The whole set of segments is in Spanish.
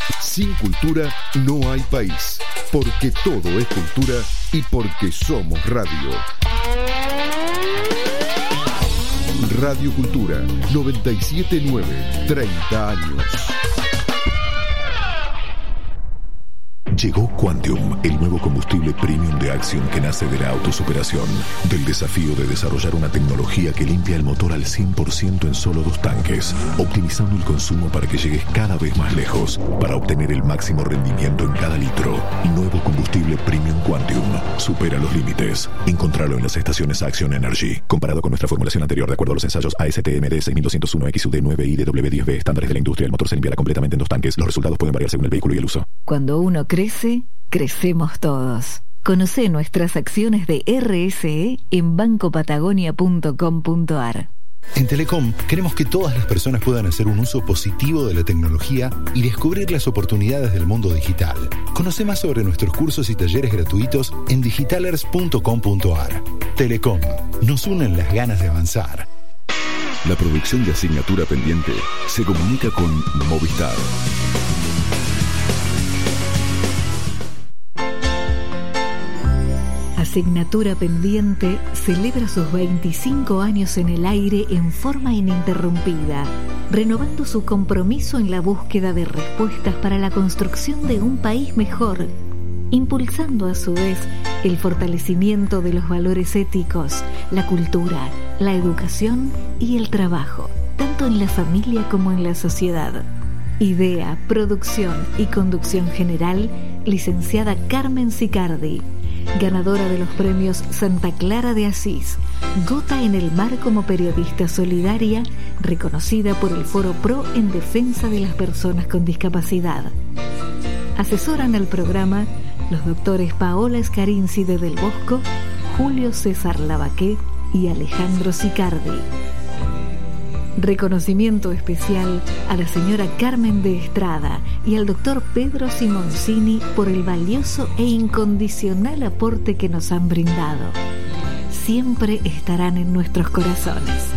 Sin cultura no hay país, porque todo es cultura y porque somos radio. Radio Cultura 97.9, 30 años. Llegó Quantium, el nuevo combustible premium de Axion que nace de la autosuperación, del desafío de desarrollar una tecnología que limpia el motor al 100% en solo 2 tanques, optimizando el consumo para que llegues cada vez más lejos, para obtener el máximo rendimiento en cada litro. Nuevo combustible premium Quantium. Supera los límites. Encontralo en las estaciones Axion Energy. Comparado con nuestra formulación anterior, de acuerdo a los ensayos ASTM de 6201 XUD9 y DW10B, estándares de la industria, el motor se limpiará completamente en 2 tanques. Los resultados pueden variar según el vehículo y el uso. Cuando uno crece, crecemos todos. Conoce nuestras acciones de RSE en bancopatagonia.com.ar. En Telecom queremos que todas las personas puedan hacer un uso positivo de la tecnología y descubrir las oportunidades del mundo digital. Conoce más sobre nuestros cursos y talleres gratuitos en digitalers.com.ar. Telecom, nos unen las ganas de avanzar. La producción de Asignatura Pendiente se comunica con Movistar. Asignatura Pendiente celebra sus 25 años en el aire en forma ininterrumpida, renovando su compromiso en la búsqueda de respuestas para la construcción de un país mejor, impulsando a su vez el fortalecimiento de los valores éticos, la cultura, la educación y el trabajo, tanto en la familia como en la sociedad. Idea, producción y conducción general, licenciada Carmen Sicardi, ganadora de los premios Santa Clara de Asís, Gota en el Mar como periodista solidaria, reconocida por el Foro Pro en defensa de las personas con discapacidad. Asesoran el programa los doctores Paola Scarinci de Del Bosco, Julio César Lavaqué y Alejandro Sicardi. Reconocimiento especial a la señora Carmen de Estrada y al doctor Pedro Simoncini por el valioso e incondicional aporte que nos han brindado. Siempre estarán en nuestros corazones.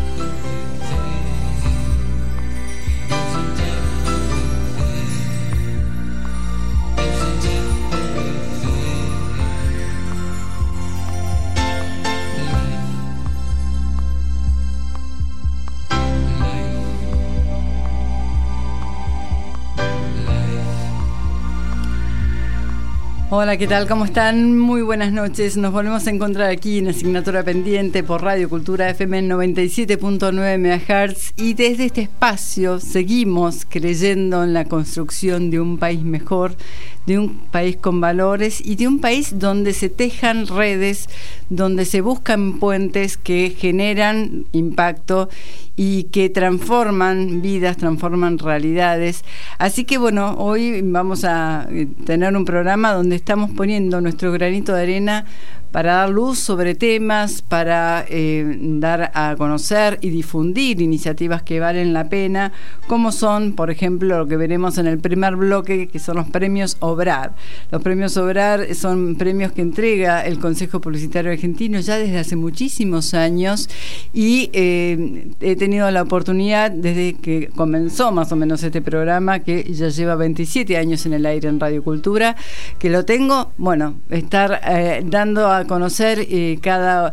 Hola, ¿qué tal? ¿Cómo están? Muy buenas noches. Nos volvemos a encontrar aquí en Asignatura Pendiente por Radio Cultura FM 97.9 MHz y desde este espacio seguimos creyendo en la construcción de un país mejor, de un país con valores y de un país donde se tejan redes, donde se buscan puentes que generan impacto y que transforman vidas, transforman realidades. Así que bueno, hoy vamos a tener un programa donde estamos poniendo nuestro granito de arena para dar luz sobre temas, para dar a conocer y difundir iniciativas que valen la pena, como son, por ejemplo, lo que veremos en el primer bloque, que son los premios Obrar. Los premios Obrar son premios que entrega el Consejo Publicitario Argentino ya desde hace muchísimos años y he tenido la oportunidad, desde que comenzó más o menos este programa, que ya lleva 27 años en el aire en Radio Cultura, que lo tengo, bueno, estar dando a conocer cada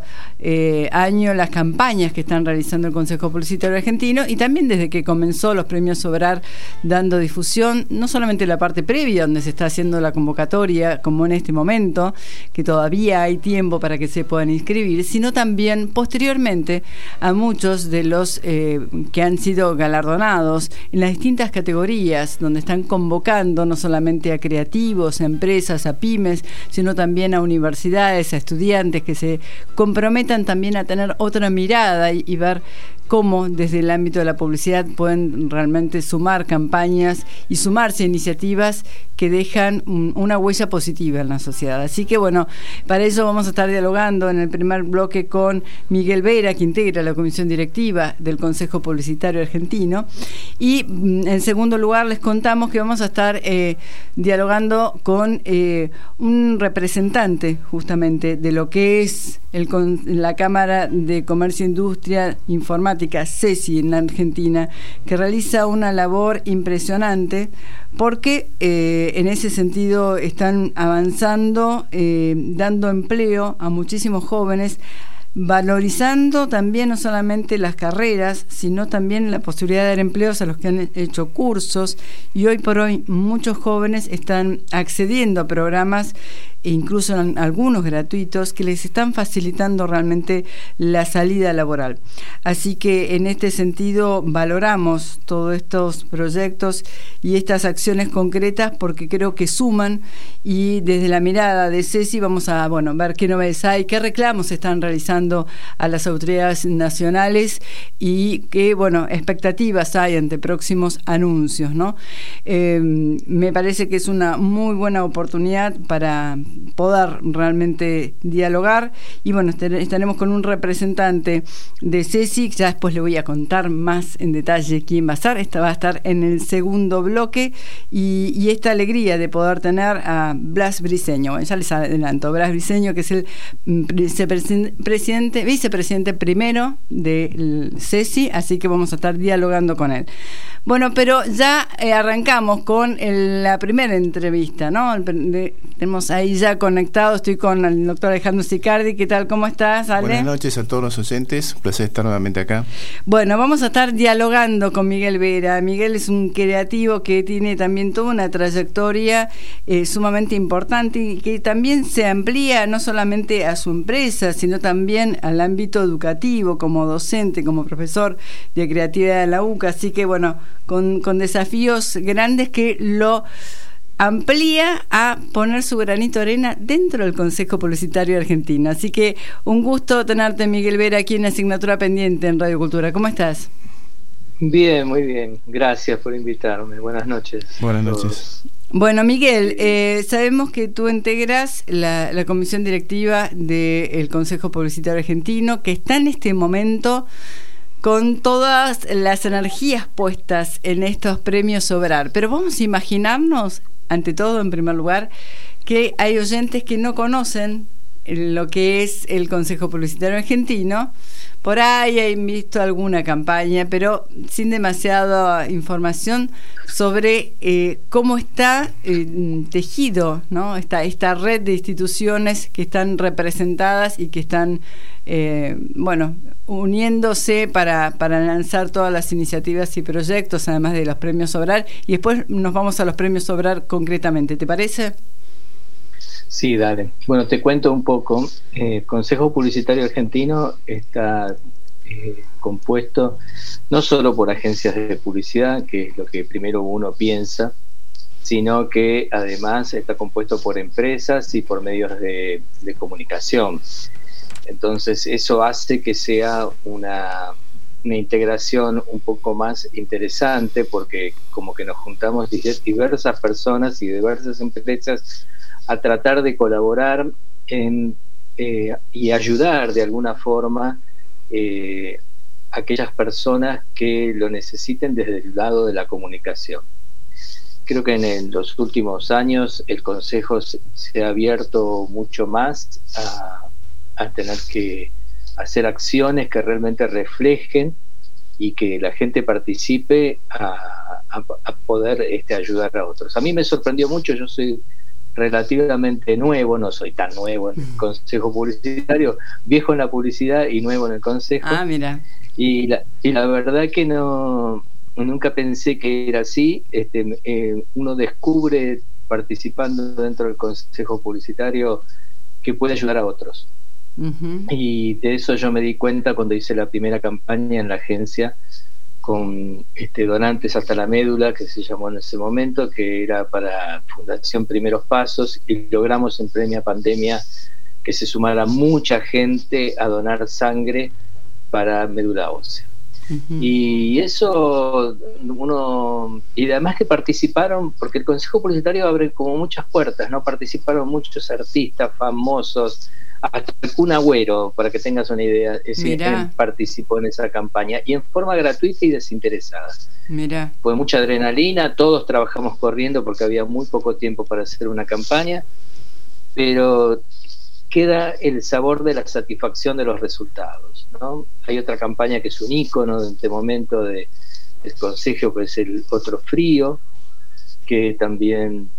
año las campañas que están realizando el Consejo Publicitario Argentino y también desde que comenzó los premios Obrar dando difusión, no solamente la parte previa donde se está haciendo la convocatoria como en este momento, que todavía hay tiempo para que se puedan inscribir, sino también posteriormente a muchos de los que han sido galardonados en las distintas categorías donde están convocando no solamente a creativos, a empresas, a pymes, sino también a universidades, a estudiantes que se comprometan también a tener otra mirada y ver cómo desde el ámbito de la publicidad pueden realmente sumar campañas y sumarse a iniciativas que dejan una huella positiva en la sociedad. Así que bueno, para eso vamos a estar dialogando en el primer bloque con Miguel Vera, que integra la comisión directiva del Consejo Publicitario Argentino, y en segundo lugar les contamos que vamos a estar dialogando con un representante justamente de lo que es la Cámara de Comercio e Industria Informática, CESI, en la Argentina, que realiza una labor impresionante porque en ese sentido están avanzando, dando empleo a muchísimos jóvenes, valorizando también no solamente las carreras, sino también la posibilidad de dar empleos a los que han hecho cursos, y hoy por hoy muchos jóvenes están accediendo a programas, e incluso algunos gratuitos, que les están facilitando realmente la salida laboral. Así que en este sentido valoramos todos estos proyectos y estas acciones concretas porque creo que suman, y desde la mirada de CESI vamos a ver qué novedades hay, qué reclamos se están realizando a las autoridades nacionales y qué expectativas hay ante próximos anuncios, ¿no? Me parece que es una muy buena oportunidad para poder realmente dialogar, y estaremos con un representante de CESI, ya después le voy a contar más en detalle quién va a estar. Esta va a estar en el segundo bloque, y esta alegría de poder tener a Blas Briceño, ya les adelanto, Blas Briceño, que es el vicepresidente primero del CESI, así que vamos a estar dialogando con él. Bueno, pero ya arrancamos con la primera entrevista, ¿no? Tenemos ahí ya conectado, estoy con el doctor Alejandro Sicardi. ¿Qué tal? ¿Cómo estás, Ale? Buenas noches a todos los oyentes, un placer estar nuevamente acá. Bueno, vamos a estar dialogando con Miguel Vera. Miguel es un creativo que tiene también toda una trayectoria sumamente importante, y que también se amplía no solamente a su empresa, sino también al ámbito educativo, como docente, como profesor de creatividad en la UCA. Así que con desafíos grandes que lo amplía a poner su granito de arena dentro del Consejo Publicitario Argentino. Así que un gusto tenerte, Miguel Vera, aquí en Asignatura Pendiente en Radio Cultura. ¿Cómo estás? Bien, muy bien. Gracias por invitarme. Buenas noches. Buenas noches. Bueno, Miguel, sabemos que tú integras la comisión directiva del Consejo Publicitario Argentino, que está en este momento con todas las energías puestas en estos premios Obrar. Pero vamos a imaginarnos, ante todo, en primer lugar, que hay oyentes que no conocen lo que es el Consejo Publicitario Argentino. Por ahí han visto alguna campaña, pero sin demasiada información sobre cómo está tejido, ¿no? Esta red de instituciones que están representadas y que están uniéndose para lanzar todas las iniciativas y proyectos, además de los premios Obrar, y después nos vamos a los premios Obrar concretamente. ¿Te parece? Sí, dale. Bueno, te cuento un poco. El Consejo Publicitario Argentino está compuesto no solo por agencias de publicidad, que es lo que primero uno piensa, sino que además está compuesto por empresas y por medios de comunicación. Entonces eso hace que sea una integración un poco más interesante, porque como que nos juntamos diversas personas y diversas empresas a tratar de colaborar y ayudar de alguna forma a aquellas personas que lo necesiten desde el lado de la comunicación. Creo que en los últimos años el Consejo se ha abierto mucho más a tener que hacer acciones que realmente reflejen y que la gente participe a poder ayudar a otros. A mí me sorprendió mucho, yo soy relativamente nuevo, no soy tan nuevo en el Consejo Publicitario, viejo en la publicidad y nuevo en el Consejo. Ah, mira. Y la verdad que nunca pensé que era así. Uno descubre participando dentro del Consejo Publicitario que puede ayudar a otros. Uh-huh. Y de eso yo me di cuenta cuando hice la primera campaña en la agencia con Donantes hasta la médula, que se llamó en ese momento, que era para Fundación Primeros Pasos, y logramos en plena pandemia que se sumara mucha gente a donar sangre para médula ósea. Uh-huh. Y eso y además que participaron, porque el Consejo Publicitario abre como muchas puertas, ¿no? Participaron muchos artistas famosos, hasta el Kun Agüero, para que tengas una idea, participó en esa campaña, y en forma gratuita y desinteresada. Mirá. Fue mucha adrenalina, todos trabajamos corriendo porque había muy poco tiempo para hacer una campaña, pero queda el sabor de la satisfacción de los resultados, ¿no? Hay otra campaña que es un ícono de este momento del consejo, que es el Otro Frío, que también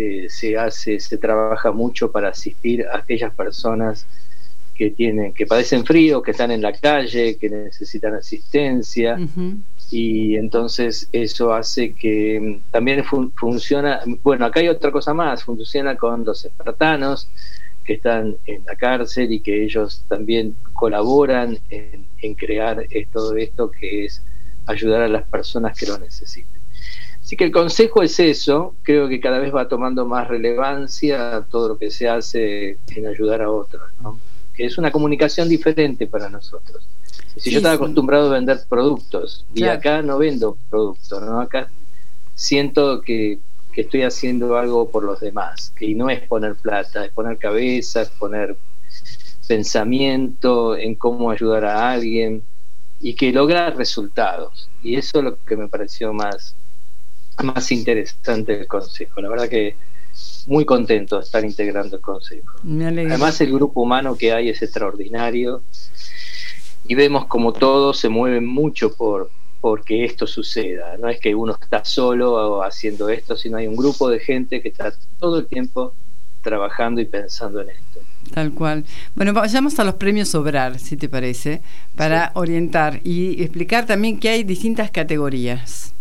se trabaja mucho para asistir a aquellas personas que padecen frío, que están en la calle, que necesitan asistencia. Uh-huh. Y entonces eso hace que también funciona. Bueno, acá hay otra cosa más, funciona con los espartanos que están en la cárcel y que ellos también colaboran en crear todo esto que es ayudar a las personas que lo necesiten. Así que el consejo es eso. Creo que cada vez va tomando más relevancia todo lo que se hace en ayudar a otros, ¿no? Que es una comunicación diferente para nosotros. Si yo estaba acostumbrado a vender productos, y acá no vendo productos, ¿no? Acá siento que estoy haciendo algo por los demás, que no es poner plata, es poner cabeza, es poner pensamiento en cómo ayudar a alguien y que logra resultados. Y eso es lo que me pareció más interesante del consejo. La verdad que muy contento de estar integrando el consejo. Además, el grupo humano que hay es extraordinario y vemos como todos se mueven mucho porque esto suceda. No es que uno está solo haciendo esto, sino hay un grupo de gente que está todo el tiempo trabajando y pensando en esto. Tal cual. Bueno, vayamos a los premios Obrar, si te parece, para orientar y explicar también que hay distintas categorías.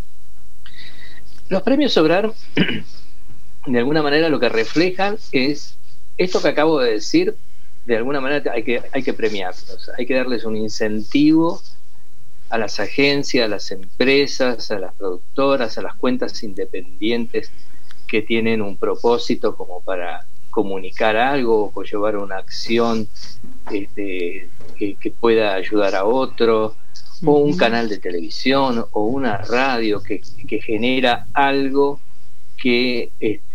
Los premios Obrar, de alguna manera, lo que reflejan es esto que acabo de decir. De alguna manera hay que premiarlos, hay que darles un incentivo a las agencias, a las empresas, a las productoras, a las cuentas independientes que tienen un propósito como para comunicar algo o llevar una acción que pueda ayudar a otro, o un canal de televisión o una radio que genera algo que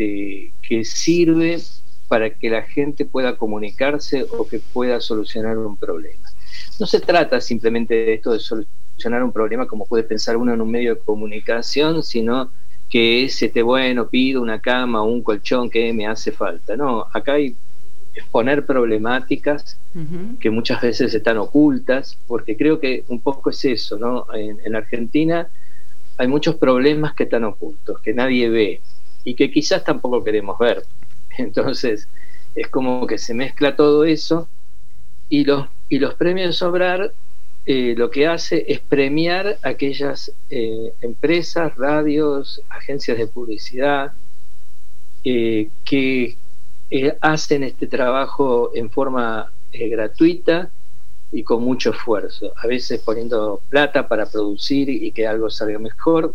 sirve para que la gente pueda comunicarse o que pueda solucionar un problema. No se trata simplemente de esto de solucionar un problema como puede pensar uno en un medio de comunicación, sino que es pido una cama o un colchón que me hace falta. No, acá hay exponer problemáticas que muchas veces están ocultas, porque creo que un poco es eso, ¿no? En Argentina hay muchos problemas que están ocultos, que nadie ve y que quizás tampoco queremos ver. Entonces es como que se mezcla todo eso y los premios Obrar lo que hace es premiar a aquellas empresas, radios, agencias de publicidad que hacen este trabajo en forma gratuita y con mucho esfuerzo, a veces poniendo plata para producir y que algo salga mejor.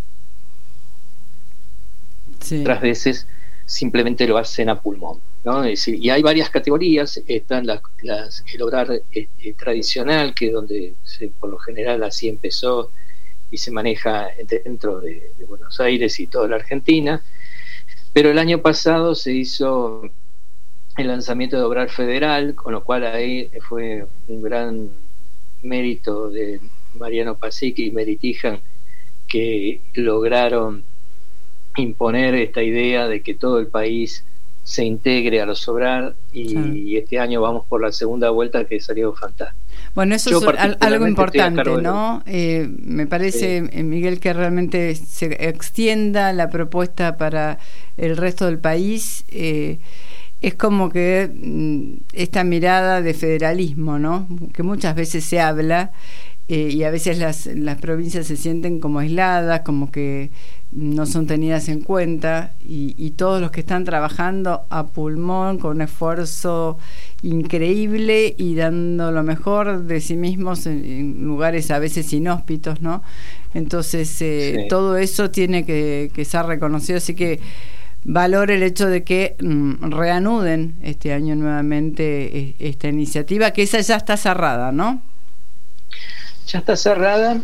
Sí. Otras veces simplemente lo hacen a pulmón, ¿no? Es decir, y hay varias categorías. Están el Obrar tradicional, que es donde por lo general así empezó y se maneja dentro de Buenos Aires y toda la Argentina, pero el año pasado se hizo el lanzamiento de Obrar Federal, con lo cual ahí fue un gran mérito de Mariano Pasic y Meritijan, que lograron imponer esta idea de que todo el país se integre a los Obrar y este año vamos por la segunda vuelta, que salió fantástico. Bueno, eso es algo importante, ¿no? Me parece, Miguel, que realmente se extienda la propuesta para el resto del país. Es como que esta mirada de federalismo, ¿no? Que muchas veces se habla y a veces las provincias se sienten como aisladas, como que no son tenidas en cuenta, y todos los que están trabajando a pulmón con un esfuerzo increíble y dando lo mejor de sí mismos en lugares a veces inhóspitos, ¿no? Entonces sí, todo eso tiene que ser reconocido, así que valoro el hecho de que reanuden este año nuevamente esta iniciativa, que esa ya está cerrada, ¿no? Ya está cerrada,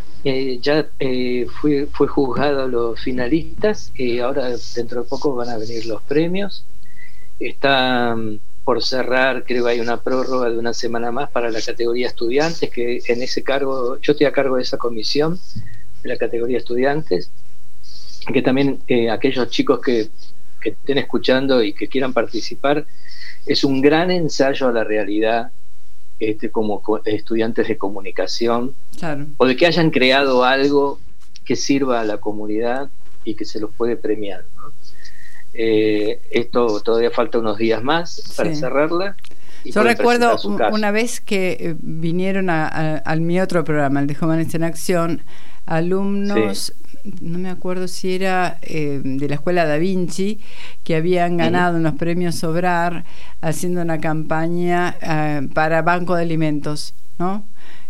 fue juzgado los finalistas, ahora dentro de poco van a venir los premios. Está por cerrar, creo que hay una prórroga de una semana más para la categoría estudiantes, que en ese cargo, yo estoy a cargo de esa comisión de la categoría estudiantes, que también aquellos chicos que que estén escuchando y que quieran participar, es un gran ensayo a la realidad, como estudiantes de comunicación, claro, o de que hayan creado algo que sirva a la comunidad y que se los puede premiar, ¿no? Esto todavía falta unos días más para cerrarla. Yo recuerdo una vez que vinieron al mi otro programa, el de Jóvenes en Acción, alumnos, no me acuerdo si era de la Escuela Da Vinci, que habían ganado unos premios Sobrar haciendo una campaña para Banco de Alimentos, ¿no?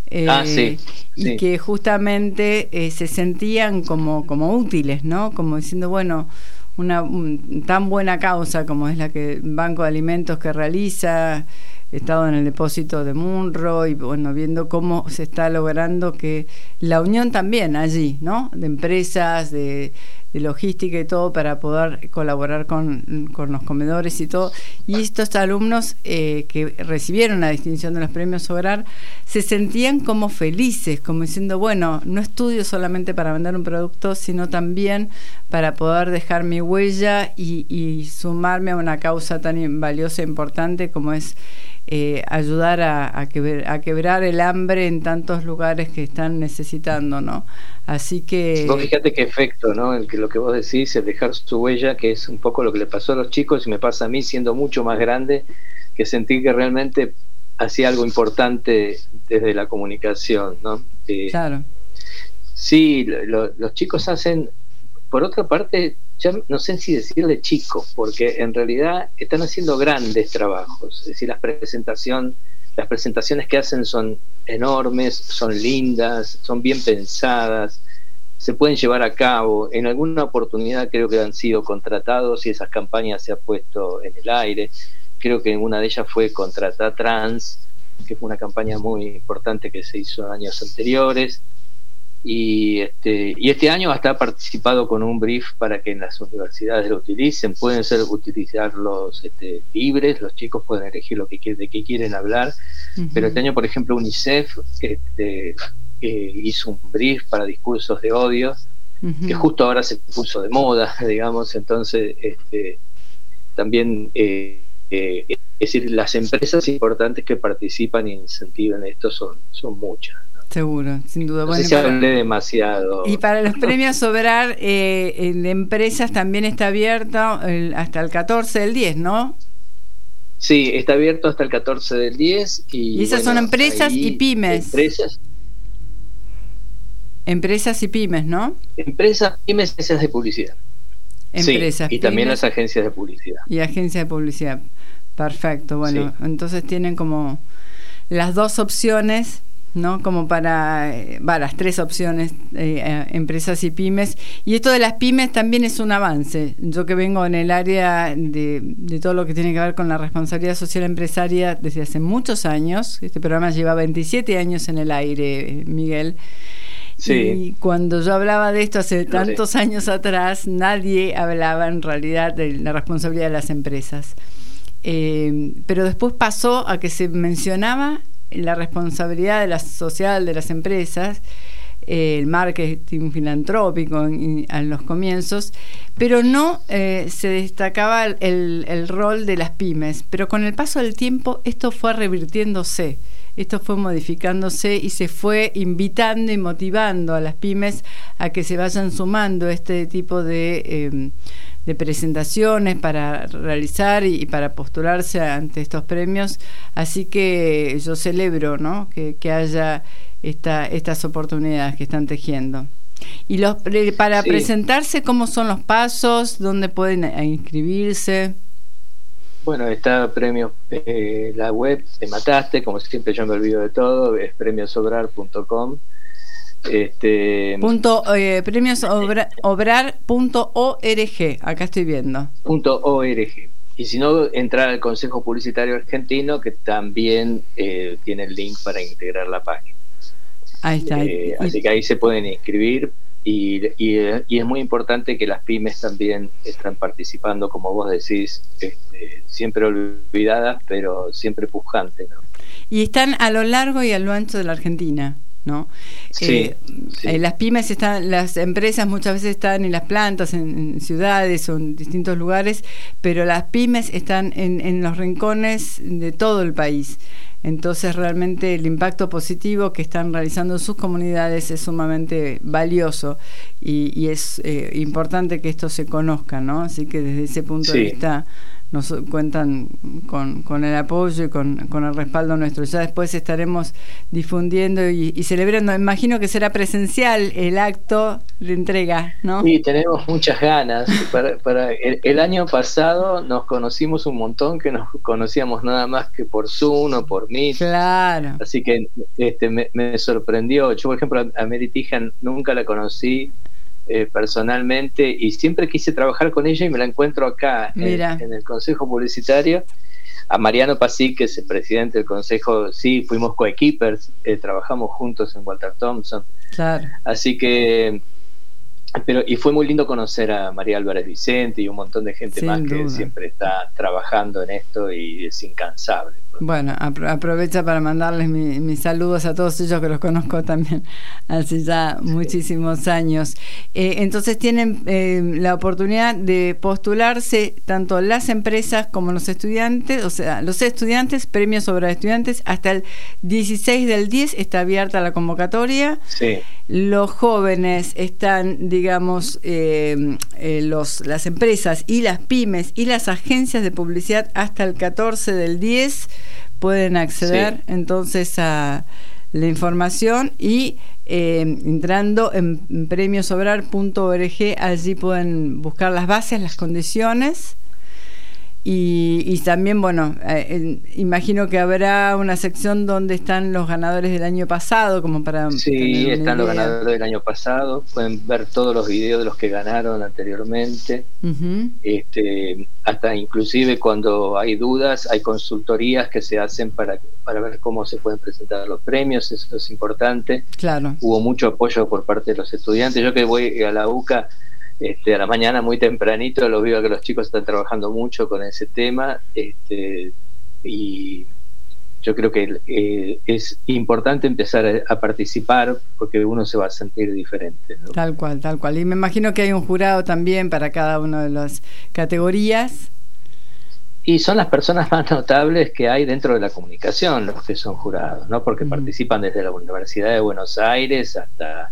Y que justamente se sentían como útiles, ¿no? Como diciendo, bueno, una tan buena causa como es la que Banco de Alimentos que realiza. He estado en el depósito de Munro y bueno, viendo cómo se está logrando que la unión también allí, ¿no? De empresas, de logística y todo para poder colaborar con los comedores y todo. Y estos alumnos que recibieron la distinción de los premios Sobrar se sentían como felices, como diciendo, bueno, no estudio solamente para vender un producto, sino también para poder dejar mi huella y sumarme a una causa tan valiosa e importante como es ayudar a quebrar el hambre en tantos lugares que están necesitando, ¿no? Así que... Vos fíjate qué efecto, ¿no? Lo que vos decís, el dejar su huella, que es un poco lo que le pasó a los chicos y me pasa a mí siendo mucho más grande, que sentí que realmente hacía algo importante desde la comunicación, ¿no? Claro. Sí, los chicos hacen, por otra parte, ya no sé si decirle chicos, porque en realidad están haciendo grandes trabajos, es decir, las presentaciones que hacen son enormes, son lindas, son bien pensadas, se pueden llevar a cabo. En alguna oportunidad creo que han sido contratados y esas campañas se han puesto en el aire. Creo que una de ellas fue Contrata Trans, que fue una campaña muy importante que se hizo en años anteriores. Y este año hasta ha participado con un brief para que en las universidades lo utilicen. Pueden utilizarlos libres, los chicos pueden elegir de qué quieren hablar. Pero este año, por ejemplo, UNICEF hizo un brief para discursos de odio, que justo ahora se puso de moda, digamos. Entonces también es decir, las empresas importantes que participan e incentivan esto son muchas. Seguro, sin duda. No sé si hablé demasiado. Y para los premios Sobrar de empresas también está abierto hasta el 14 del 10, ¿no? Sí, está abierto hasta el 14 del 10. Y esas son empresas y pymes. Empresas y pymes, ¿no? Empresas, pymes, agencias de publicidad. Empresas, sí, y también las agencias de publicidad. Y agencias de publicidad. Perfecto, bueno, entonces tienen como las dos opciones, ¿no? Como para las tres opciones, empresas y pymes. Y esto de las pymes también es un avance. Yo que vengo en el área de todo lo que tiene que ver con la responsabilidad social empresaria desde hace muchos años. Este programa lleva 27 años en el aire, Miguel. Sí. Y cuando yo hablaba de esto hace tantos años atrás, nadie hablaba en realidad de la responsabilidad de las empresas. Pero después pasó a que se mencionaba la responsabilidad de la social de las empresas, el marketing filantrópico en los comienzos, pero no se destacaba el rol de las pymes. Pero con el paso del tiempo esto fue revirtiéndose, esto fue modificándose y se fue invitando y motivando a las pymes a que se vayan sumando este tipo de presentaciones para realizar y para postularse ante estos premios. Así que yo celebro, ¿no?, que haya estas oportunidades que están tejiendo. Y para presentarse, ¿cómo son los pasos? ¿Dónde pueden inscribirse? Bueno, está premios, la web, te mataste, como siempre yo me olvido de todo, es premiosobrar.com. Premiosobrar.org, acá estoy viendo. .org. Y si no, entrar al Consejo Publicitario Argentino, que también tiene el link para integrar la página. Ahí está. Así que ahí se pueden inscribir y es muy importante que las pymes también están participando, como vos decís, siempre olvidadas, pero siempre pujantes, ¿no? Y están a lo largo y a lo ancho de la Argentina, ¿no? Sí, sí. Las pymes las empresas muchas veces están en las plantas, en ciudades o en distintos lugares, pero las pymes están en los rincones de todo el país. Entonces realmente el impacto positivo que están realizando en sus comunidades es sumamente valioso y es importante que esto se conozca, ¿no? Así que desde ese punto de vista nos cuentan con el apoyo y con el respaldo nuestro. Ya después estaremos difundiendo y celebrando. Imagino que será presencial el acto de entrega, ¿no? Sí, tenemos muchas ganas. Para el año pasado nos conocimos un montón, que nos conocíamos nada más que por Zoom o por Meet. Claro. Así que me sorprendió. Yo, por ejemplo, a Mary Tijan nunca la conocí personalmente y siempre quise trabajar con ella y me la encuentro acá en el Consejo Publicitario. A Mariano Pasic, que es el presidente del Consejo, sí, fuimos coequippers, trabajamos juntos en Walter Thompson. Claro. Así que, y fue muy lindo conocer a María Álvarez Vicente y un montón de gente más que siempre está trabajando en esto y es incansable. Bueno, aprovecha para mandarles mis saludos a todos ellos, que los conozco también hace ya muchísimos años. Entonces tienen la oportunidad de postularse tanto las empresas como los estudiantes, o sea, los estudiantes, premios sobre estudiantes, hasta el 16/10 está abierta la convocatoria. Sí. Los jóvenes están, digamos, las empresas y las pymes y las agencias de publicidad hasta el 14/10 pueden acceder entonces a la información y entrando en premiosobrar.org, allí pueden buscar las bases, las condiciones. Y también, bueno, imagino que habrá una sección donde están los ganadores del año pasado, como para... Sí, están los ganadores del año pasado, pueden ver todos los videos de los que ganaron anteriormente. Uh-huh. Hasta inclusive cuando hay dudas, hay consultorías que se hacen para ver cómo se pueden presentar los premios, eso es importante. Claro. Hubo mucho apoyo por parte de los estudiantes. Yo que voy a la UCA... a la mañana muy tempranito los veo que los chicos están trabajando mucho con ese tema, y yo creo que es importante empezar a participar porque uno se va a sentir diferente, ¿no? Tal cual. Y me imagino que hay un jurado también para cada una de las categorías. Y son las personas más notables que hay dentro de la comunicación los que son jurados, ¿no? Porque participan desde la Universidad de Buenos Aires hasta...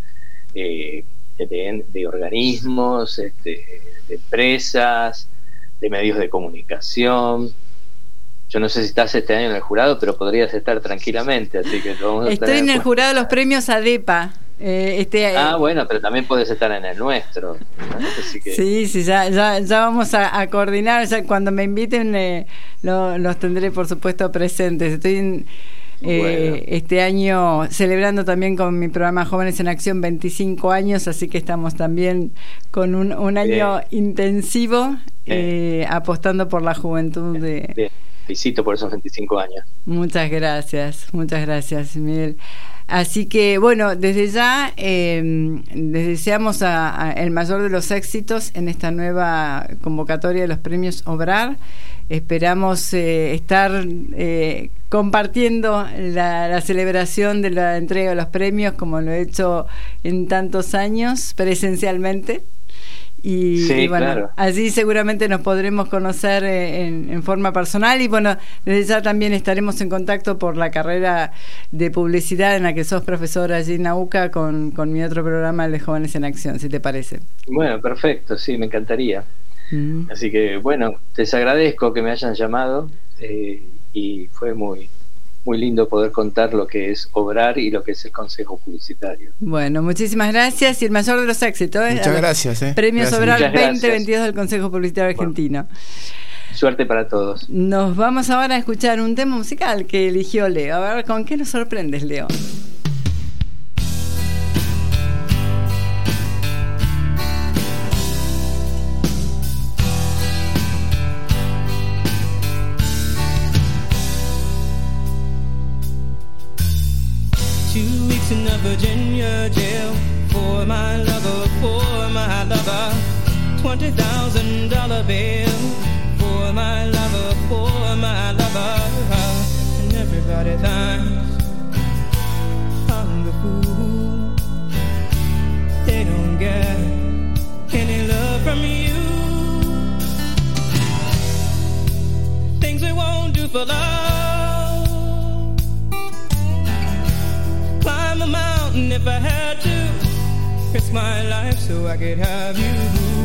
de organismos, de empresas, de medios de comunicación. Yo no sé si estás este año en el jurado, pero podrías estar tranquilamente, así que estoy en el jurado de los premios ADEPA. Bueno, pero también puedes estar en el nuestro. Así que... Sí, ya vamos a coordinar. Ya cuando me inviten los tendré, por supuesto, presentes. Estoy este año celebrando también con mi programa Jóvenes en Acción 25 años, así que estamos también con un año intensivo apostando por la juventud de... Felicito por esos 25 años. Muchas gracias, Miguel. Así que, bueno, desde ya les deseamos el mayor de los éxitos en esta nueva convocatoria de los premios Obrar. Esperamos estar compartiendo la celebración de la entrega de los premios, como lo he hecho en tantos años, presencialmente. Y bueno, claro, allí seguramente nos podremos conocer en forma personal, y bueno, desde ya también estaremos en contacto por la carrera de publicidad en la que sos profesora allí en la UCA con mi otro programa, el de Jóvenes en Acción, si te parece. Bueno, perfecto, sí, me encantaría. Así que bueno, les agradezco que me hayan llamado y fue muy lindo poder contar lo que es Obrar y lo que es el Consejo Publicitario. Bueno, muchísimas gracias y el mayor de los éxitos. Muchas gracias. Premios Obrar 2022 del Consejo Publicitario Argentino. Bueno, suerte para todos. Nos vamos ahora a escuchar un tema musical que eligió Leo. A ver, ¿con qué nos sorprendes, Leo? In a Virginia jail for my lover, $20,000 bill for my lover, and everybody thinks I'm the fool. fool. They don't get any love from you. Things we won't do for love. Climb a mountain if I had to. Risk my life so I could have you.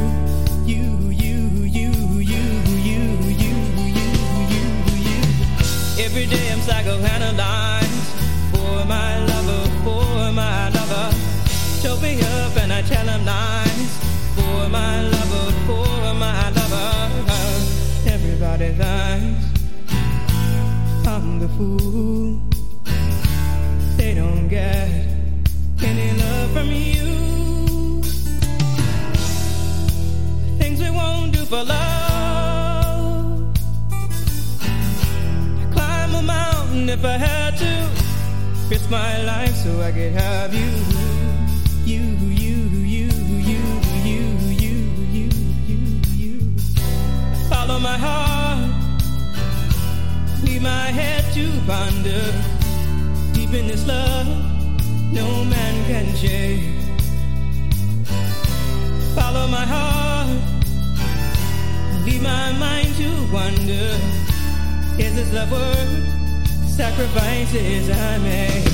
Every day I'm psychoanalyzed for my lover, for my lover. Choke me up and I tell him lies for my lover, for my lover. Everybody thinks I'm the fool. They don't get any love from you. Things we won't do for love. If I had to risk my life so I could have you. Follow my heart, leave my head to ponder. Deep in this love, no man can shake. Follow my heart, leave my mind to wonder. Is this love worth sacrifices I made?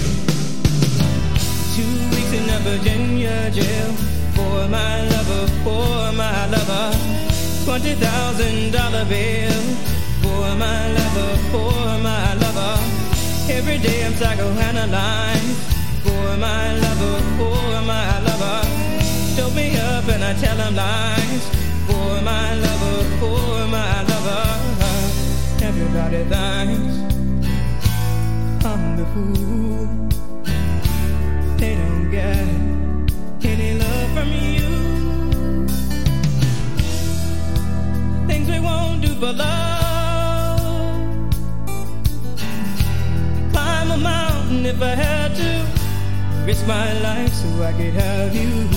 2 weeks in a Virginia jail for my lover, for my lover. $20,000 bail for my lover, for my lover. Every day I'm psychoanalyzed for my lover, for my lover. Choke me up and I tell him lies for my lover, for my lover. Everybody thinks I'm the fool. They don't get any love from you. Things we won't do for love. Climb a mountain if I had to. Risk my life so I could have you.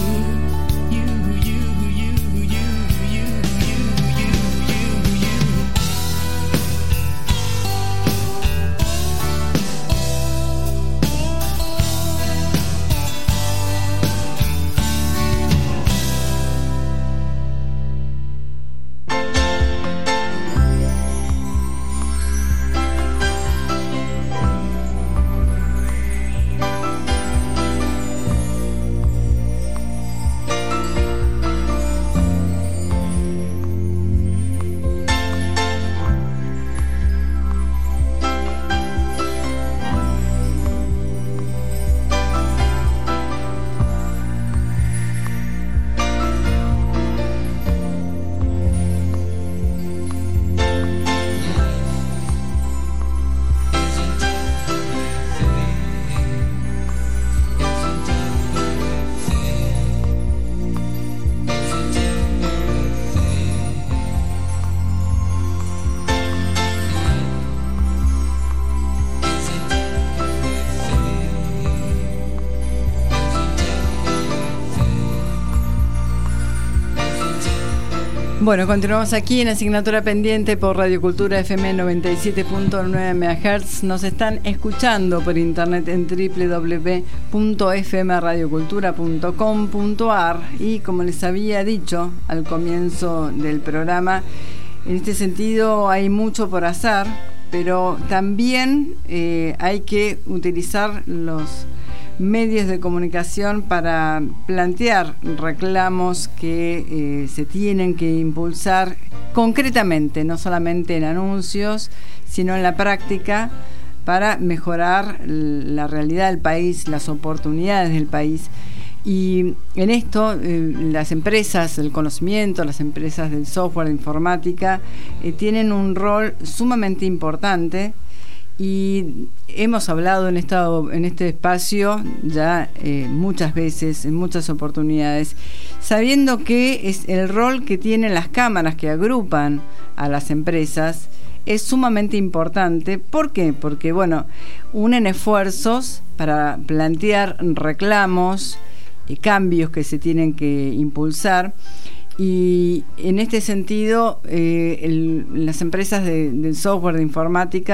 Bueno, continuamos aquí en Asignatura Pendiente por Radio Cultura FM 97.9 MHz. Nos están escuchando por internet en www.fmradiocultura.com.ar y como les había dicho al comienzo del programa, en este sentido hay mucho por hacer, pero también hay que utilizar los medios de comunicación para plantear reclamos que se tienen que impulsar concretamente, no solamente en anuncios, sino en la práctica, para mejorar la realidad del país, las oportunidades del país. Y en esto las empresas del conocimiento, las empresas del software, de informática, tienen un rol sumamente importante. Y hemos hablado en este espacio ya muchas veces, en muchas oportunidades, sabiendo que es el rol que tienen las cámaras que agrupan a las empresas es sumamente importante. ¿Por qué? Porque, bueno, unen esfuerzos para plantear reclamos y cambios que se tienen que impulsar. Y en este sentido, las empresas del software de informática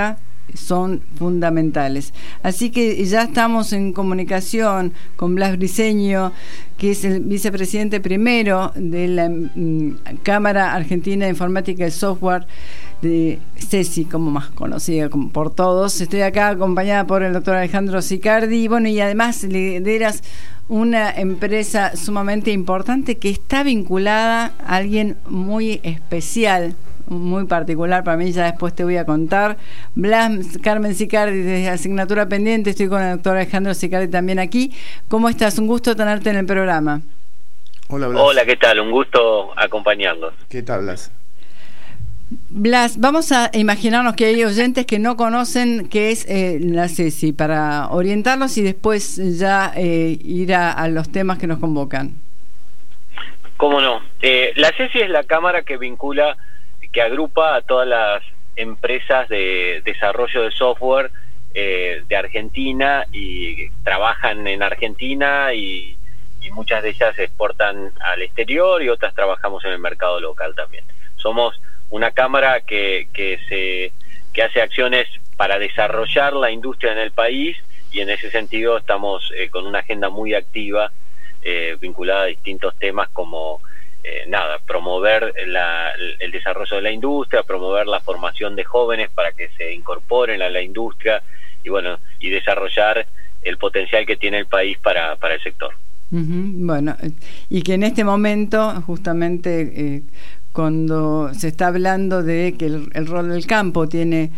son fundamentales. Así que ya estamos en comunicación con Blas Briceño, que es el vicepresidente primero de la Cámara Argentina de Informática y Software, de CESI, como más conocida por todos. Estoy acá acompañada por el doctor Alejandro Sicardi, y además lideras una empresa sumamente importante que está vinculada a alguien muy especial, muy particular para mí, ya después te voy a contar. Blas Carmen Sicardi, desde Asignatura Pendiente, estoy con el doctor Alejandro Sicardi también aquí. ¿Cómo estás? Un gusto tenerte en el programa. Hola, Blas. Hola, ¿qué tal? Un gusto acompañarlos. ¿Qué tal, Blas? Blas, vamos a imaginarnos que hay oyentes que no conocen qué es la CESI, para orientarlos y después ya ir a los temas que nos convocan. ¿Cómo no? La CESI es la cámara que vincula, que agrupa a todas las empresas de desarrollo de software de Argentina y trabajan en Argentina y muchas de ellas exportan al exterior y otras trabajamos en el mercado local también. Somos una cámara que hace acciones para desarrollar la industria en el país y en ese sentido estamos con una agenda muy activa vinculada a distintos temas como promover el desarrollo de la industria, promover la formación de jóvenes para que se incorporen a la industria y desarrollar el potencial que tiene el país para el sector. Y que en este momento justamente cuando se está hablando de que el rol del campo tiene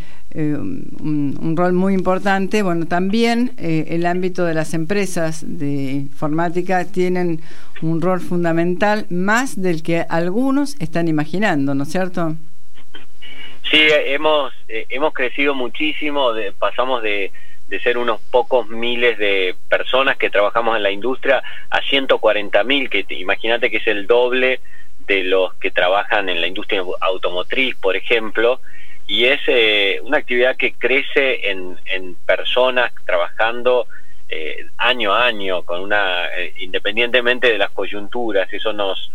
un rol muy importante, también el ámbito de las empresas de informática tienen un rol fundamental, más del que algunos están imaginando, ¿no es cierto? Sí, hemos crecido muchísimo, pasamos de ser unos pocos miles de personas que trabajamos en la industria a 140.000, que imagínate que es el doble de los que trabajan en la industria automotriz, por ejemplo, y es una actividad que crece en personas trabajando año a año, independientemente de las coyunturas. Eso nos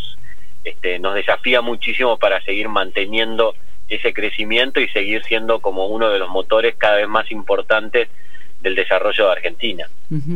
desafía muchísimo para seguir manteniendo ese crecimiento y seguir siendo como uno de los motores cada vez más importantes del desarrollo de Argentina.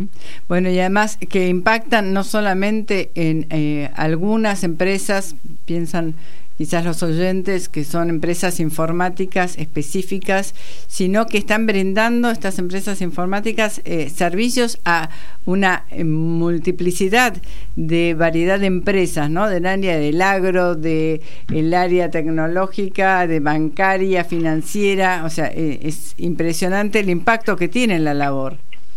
Y además que impactan no solamente en algunas empresas, piensan quizás los oyentes que son empresas informáticas específicas, sino que están brindando estas empresas informáticas servicios a una multiplicidad de variedad de empresas, ¿no? Del área del agro, del área tecnológica, de bancaria, financiera. O sea, es impresionante el impacto que tiene en la labor.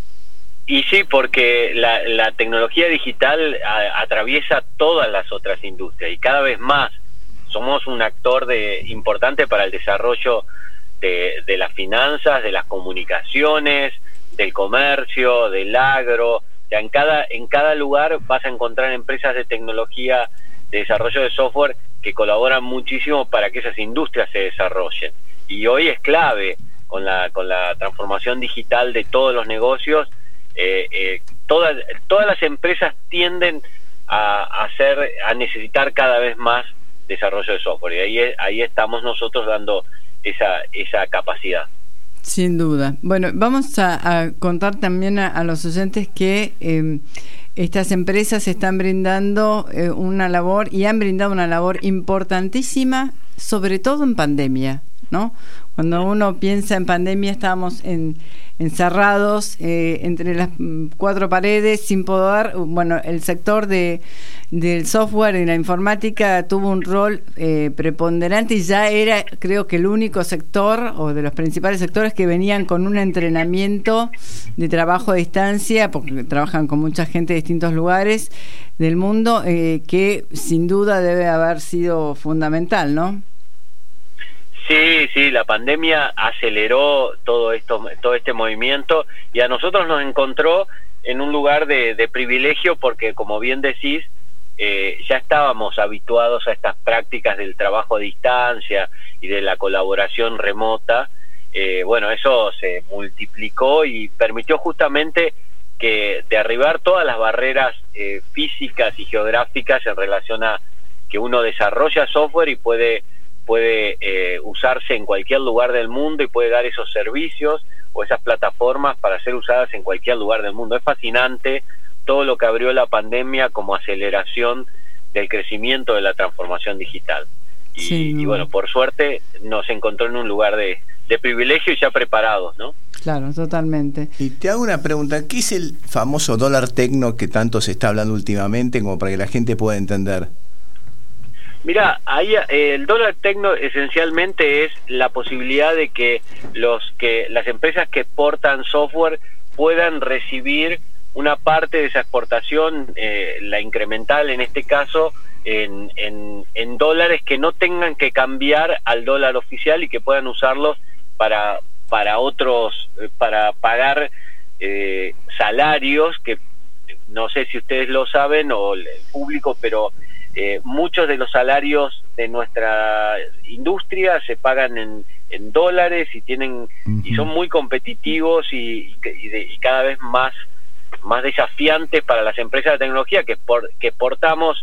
Y sí, porque la tecnología digital atraviesa todas las otras industrias y cada vez más. Somos un actor importante para el desarrollo de las finanzas, de las comunicaciones, del comercio, del agro. O sea, en cada lugar vas a encontrar empresas de tecnología, de desarrollo de software que colaboran muchísimo para que esas industrias se desarrollen. Y hoy es clave con la transformación digital de todos los negocios. Todas las empresas tienden a necesitar cada vez más desarrollo de software, y ahí estamos nosotros dando esa capacidad. Sin duda. Vamos a contar también a los oyentes que estas empresas están brindando una labor, y han brindado una labor importantísima, sobre todo en pandemia, ¿no? Cuando uno piensa en pandemia, estábamos encerrados entre las cuatro paredes sin poder. El sector del software y la informática tuvo un rol preponderante y ya era, creo que el único sector o de los principales sectores que venían con un entrenamiento de trabajo a distancia, porque trabajan con mucha gente de distintos lugares del mundo, que sin duda debe haber sido fundamental, ¿no? Sí, la pandemia aceleró todo este movimiento, y a nosotros nos encontró en un lugar de privilegio, porque como bien decís, ya estábamos habituados a estas prácticas del trabajo a distancia y de la colaboración remota. Eso se multiplicó y permitió justamente que derribar todas las barreras físicas y geográficas en relación a que uno desarrolla software y puede usarse en cualquier lugar del mundo y puede dar esos servicios o esas plataformas para ser usadas en cualquier lugar del mundo. Es fascinante todo lo que abrió la pandemia como aceleración del crecimiento de la transformación digital. Y bueno, por suerte nos encontró en un lugar de privilegio y ya preparados, ¿no? Claro, totalmente. Y te hago una pregunta, ¿qué es el famoso dólar tecno que tanto se está hablando últimamente, como para que la gente pueda entender? Mira, ahí el dólar tecno esencialmente es la posibilidad de que las empresas que exportan software puedan recibir una parte de esa exportación, la incremental en este caso, en dólares, que no tengan que cambiar al dólar oficial y que puedan usarlos para pagar salarios, que no sé si ustedes lo saben o el público, pero muchos de los salarios de nuestra industria se pagan en dólares y y son muy competitivos y cada vez más desafiantes para las empresas de tecnología que exportamos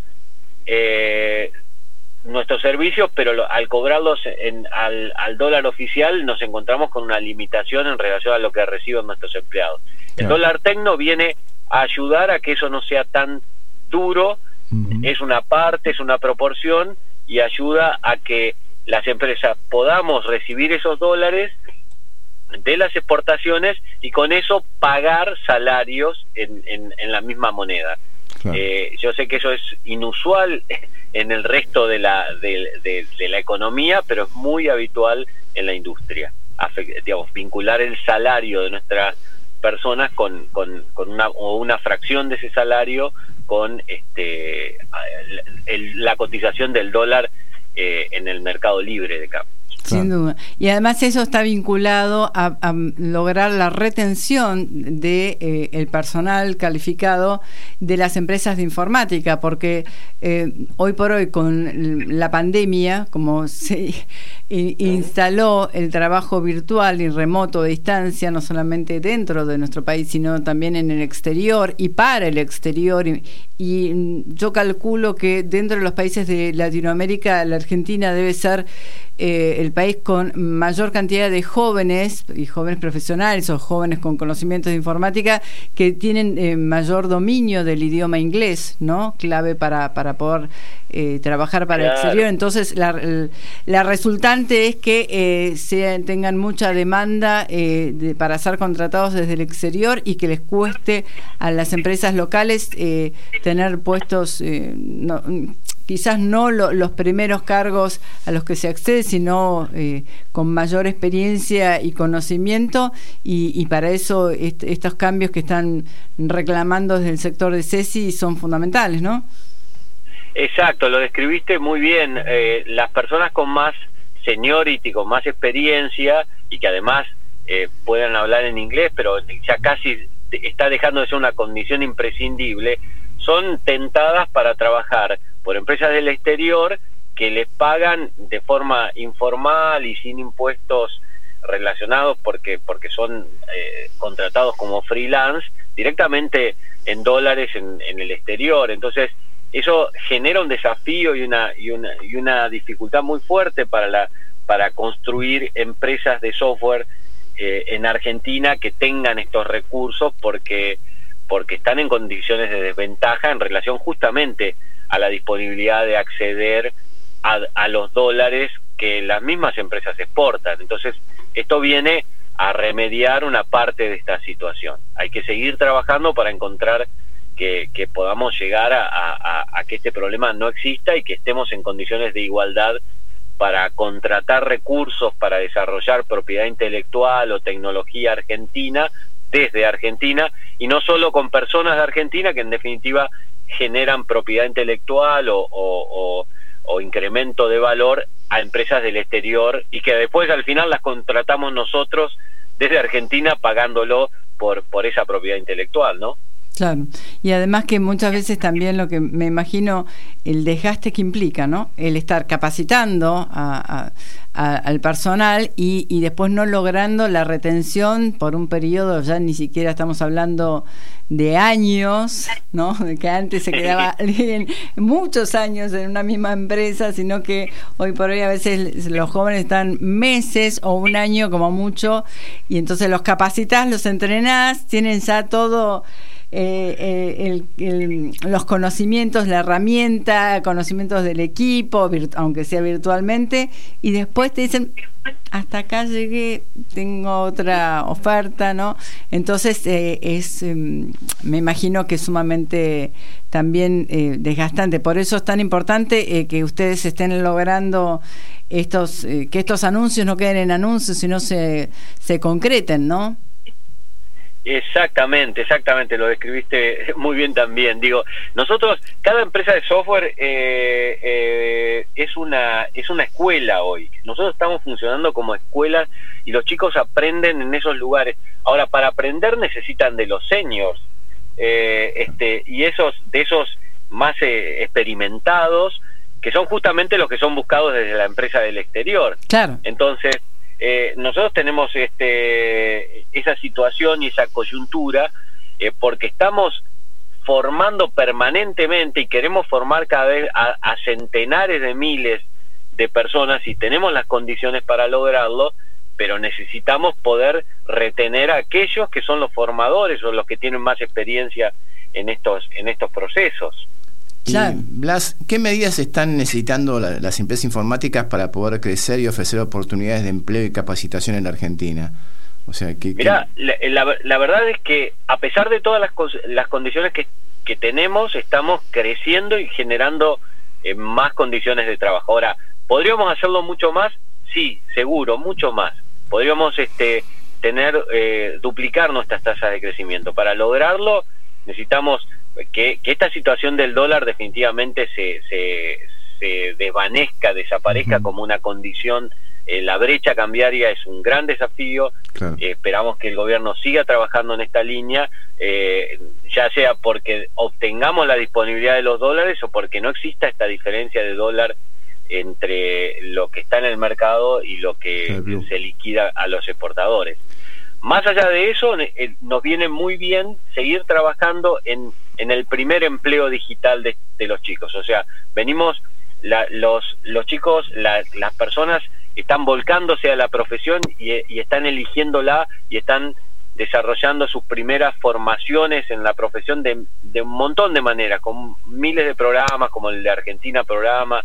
nuestros servicios, pero al cobrarlos al dólar oficial nos encontramos con una limitación en relación a lo que reciben nuestros empleados. El dólar tecno viene a ayudar a que eso no sea tan duro. Es una parte, es una proporción, y ayuda a que las empresas podamos recibir esos dólares de las exportaciones y con eso pagar salarios en la misma moneda. Claro. Yo sé que eso es inusual en el resto de la economía, pero es muy habitual en la industria, vincular el salario de nuestras personas con una fracción de ese salario con la cotización del dólar en el mercado libre de cambio. Sin duda. Y además eso está vinculado a lograr la retención de el personal calificado de las empresas de informática, porque hoy por hoy con la pandemia, como se instaló el trabajo virtual y remoto de distancia, no solamente dentro de nuestro país, sino también en el exterior y para el exterior, y yo calculo que dentro de los países de Latinoamérica, la Argentina debe ser el país con mayor cantidad de jóvenes y jóvenes profesionales o jóvenes con conocimientos de informática que tienen mayor dominio del idioma inglés, ¿no? Clave para poder trabajar para el exterior. Entonces la resultante es que tengan mucha demanda para ser contratados desde el exterior y que les cueste a las empresas locales tener puestos quizás no los primeros cargos a los que se accede, sino con mayor experiencia y conocimiento, y para eso estos cambios que están reclamando desde el sector de CESI son fundamentales, ¿no? Exacto, lo describiste muy bien. Las personas con más seniority, con más experiencia y que además puedan hablar en inglés, pero ya casi está dejando de ser una condición imprescindible, son tentadas para trabajar por empresas del exterior que les pagan de forma informal y sin impuestos relacionados porque son contratados como freelance directamente en dólares en el exterior. Entonces eso genera un desafío y una dificultad muy fuerte para construir empresas de software en Argentina que tengan estos recursos porque están en condiciones de desventaja en relación justamente a la disponibilidad de acceder a los dólares que las mismas empresas exportan. Entonces, esto viene a remediar una parte de esta situación. Hay que seguir trabajando para encontrar que podamos llegar a que este problema no exista y que estemos en condiciones de igualdad para contratar recursos para desarrollar propiedad intelectual o tecnología argentina desde Argentina, y no solo con personas de Argentina que en definitiva generan propiedad intelectual o incremento de valor a empresas del exterior y que después al final las contratamos nosotros desde Argentina pagándolo por esa propiedad intelectual, ¿no? Claro, y además que muchas veces también lo que me imagino, el desgaste que implica, ¿no? El estar capacitando al personal y después no logrando la retención por un periodo, ya ni siquiera estamos hablando de años, ¿no? De que antes se quedaba alguien muchos años en una misma empresa, sino que hoy por hoy a veces los jóvenes están meses o un año como mucho, y entonces los capacitas, los entrenás, tienen ya todo... los conocimientos, la herramienta, conocimientos del equipo, aunque sea virtualmente, y después te dicen, hasta acá llegué, tengo otra oferta, ¿no? Entonces me imagino que es sumamente también desgastante. Por eso es tan importante que ustedes estén logrando que estos anuncios no queden en anuncios, sino se concreten, ¿no? Exactamente, lo describiste muy bien también. Digo, nosotros, cada empresa de software es una escuela hoy. Nosotros estamos funcionando como escuelas y los chicos aprenden en esos lugares. Ahora, para aprender necesitan de los seniors y de esos más experimentados, que son justamente los que son buscados desde la empresa del exterior. Claro. Entonces, nosotros tenemos esa situación y esa coyuntura porque estamos formando permanentemente y queremos formar cada vez a centenares de miles de personas y tenemos las condiciones para lograrlo, pero necesitamos poder retener a aquellos que son los formadores o los que tienen más experiencia en estos procesos. Claro. Blas, ¿qué medidas están necesitando las empresas informáticas para poder crecer y ofrecer oportunidades de empleo y capacitación en la Argentina? O sea, Mirá, la verdad es que a pesar de todas las condiciones que tenemos, estamos creciendo y generando más condiciones de trabajo. Ahora, ¿podríamos hacerlo mucho más? Sí, seguro, mucho más. Podríamos duplicar nuestras tasas de crecimiento. Para lograrlo necesitamos que esta situación del dólar definitivamente se desvanezca, desaparezca como una condición. La brecha cambiaria es un gran desafío. Claro. Esperamos que el gobierno siga trabajando en esta línea, ya sea porque obtengamos la disponibilidad de los dólares o porque no exista esta diferencia de dólar entre lo que está en el mercado y lo que se liquida a los exportadores. Más allá de eso, nos viene muy bien seguir trabajando en el primer empleo digital de los chicos. O sea, venimos, los chicos, las personas están volcándose a la profesión y están eligiéndola y están desarrollando sus primeras formaciones en la profesión de un montón de maneras, con miles de programas como el de Argentina Programa,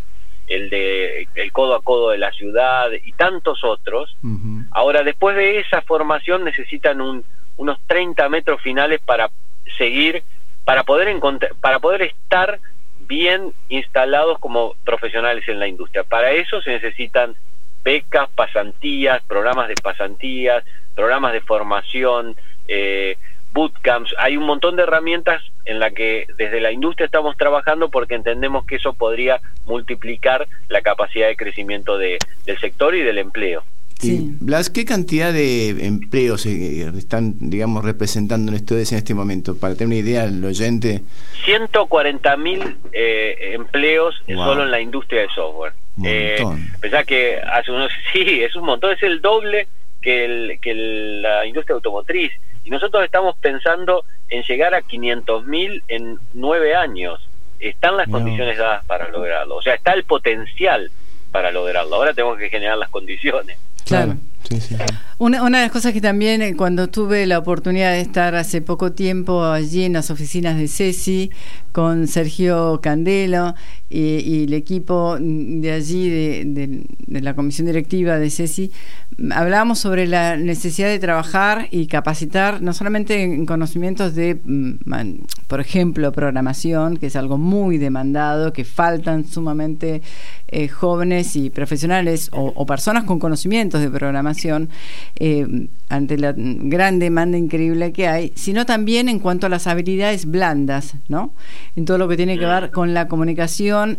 el Codo a Codo de la Ciudad y tantos otros. Uh-huh. Ahora, después de esa formación necesitan unos 30 metros finales para seguir, para poder estar bien instalados como profesionales en la industria. Para eso se necesitan becas, pasantías, programas de pasantías, programas de formación, bootcamps. Hay un montón de herramientas en la que desde la industria estamos trabajando porque entendemos que eso podría multiplicar la capacidad de crecimiento del sector y del empleo. Sí. Blas, ¿qué cantidad de empleos están, digamos, representando ustedes en este momento? Para tener una idea, el oyente... 140.000 empleos solo en la industria de software. Pensá que hace unos... Sí, es un montón, es el doble que la industria automotriz. Y nosotros estamos pensando en llegar a 500.000 en 9 años. Están las condiciones dadas para lograrlo. O sea, está el potencial para lograrlo. Ahora tenemos que generar las condiciones. Claro. Sí. Una de las cosas que también cuando tuve la oportunidad de estar hace poco tiempo allí en las oficinas de CESI con Sergio Candelo y el equipo de allí de la comisión directiva de CESI, hablábamos sobre la necesidad de trabajar y capacitar no solamente en conocimientos de, por ejemplo, programación, que es algo muy demandado, que faltan sumamente jóvenes y profesionales o personas con conocimientos de programación, información ante la gran demanda increíble que hay, sino también en cuanto a las habilidades blandas, ¿no? En todo lo que tiene que ver con la comunicación,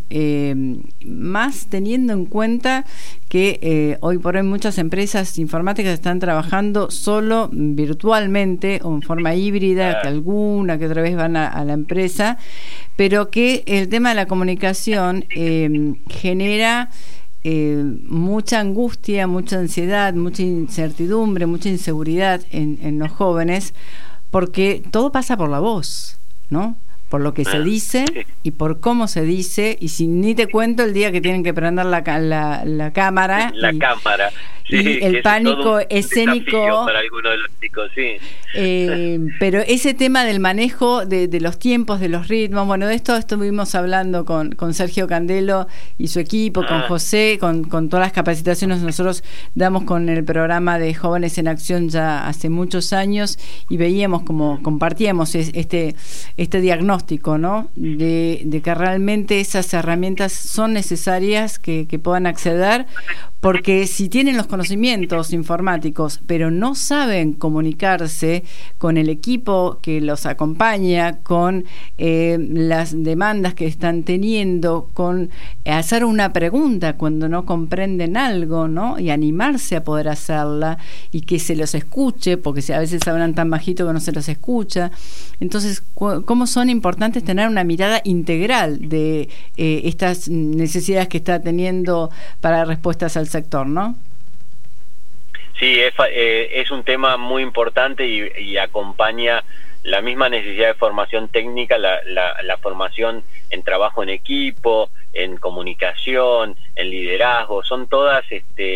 más teniendo en cuenta que hoy por hoy muchas empresas informáticas están trabajando solo virtualmente o en forma híbrida, que alguna que otra vez van a la empresa, pero que el tema de la comunicación genera mucha angustia, mucha ansiedad, mucha incertidumbre, mucha inseguridad en los jóvenes, porque todo pasa por la voz, ¿no? Por lo que se dice y por cómo se dice, y si ni te cuento el día que tienen que prender la cámara. La cámara. Sí, y el pánico escénico para algunos de los chicos, sí. Pero ese tema del manejo de los tiempos, de los ritmos, bueno, de esto estuvimos hablando con Sergio Candelo y su equipo, con José, con todas las capacitaciones que nosotros damos con el programa de Jóvenes en Acción ya hace muchos años, y veíamos como compartíamos este diagnóstico, ¿no? De que realmente esas herramientas son necesarias que puedan acceder, porque si tienen los conocimientos informáticos, pero no saben comunicarse con el equipo que los acompaña, con las demandas que están teniendo, con hacer una pregunta cuando no comprenden algo, ¿no? Y animarse a poder hacerla y que se los escuche, porque a veces hablan tan bajito que no se los escucha. Entonces, ¿cómo son importantes tener una mirada integral de estas necesidades que está teniendo para respuestas al sector, ¿no? Sí, es un tema muy importante y acompaña la misma necesidad de formación técnica, la formación en trabajo en equipo, en comunicación, en liderazgo, son todas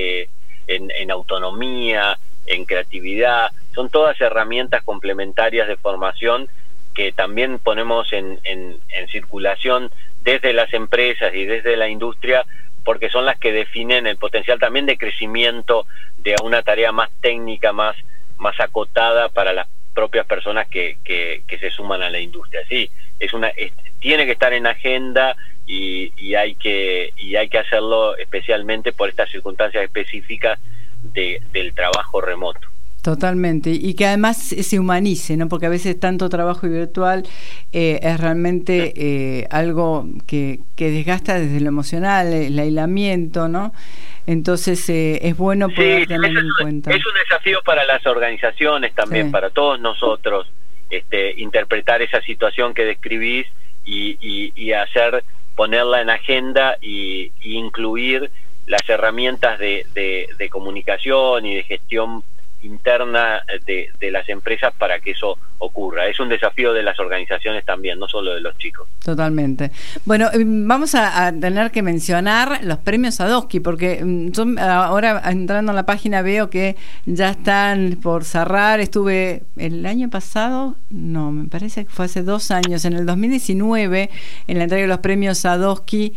en autonomía, en creatividad, son todas herramientas complementarias de formación que también ponemos en circulación desde las empresas y desde la industria, porque son las que definen el potencial también de crecimiento de una tarea más técnica, más acotada para las propias personas que se suman a la industria. Sí, tiene que estar en agenda y hay que hacerlo especialmente por estas circunstancias específicas del trabajo remoto. Totalmente, y que además se humanice, ¿no? Porque a veces tanto trabajo virtual es realmente algo que desgasta desde lo emocional, el aislamiento, ¿no? Entonces es bueno poder tenerlo en cuenta. Es un desafío para las organizaciones también, para todos nosotros, interpretar esa situación que describís y ponerla en agenda y incluir las herramientas de comunicación y de gestión interna de las empresas para que eso ocurra. Es un desafío de las organizaciones también, no solo de los chicos. Totalmente. Bueno, vamos a tener que mencionar los premios Sadowski, porque yo ahora entrando en la página veo que ya están por cerrar. Estuve el año pasado, no, me parece que fue hace 2 años, en el 2019, en la entrega de los premios Sadowski.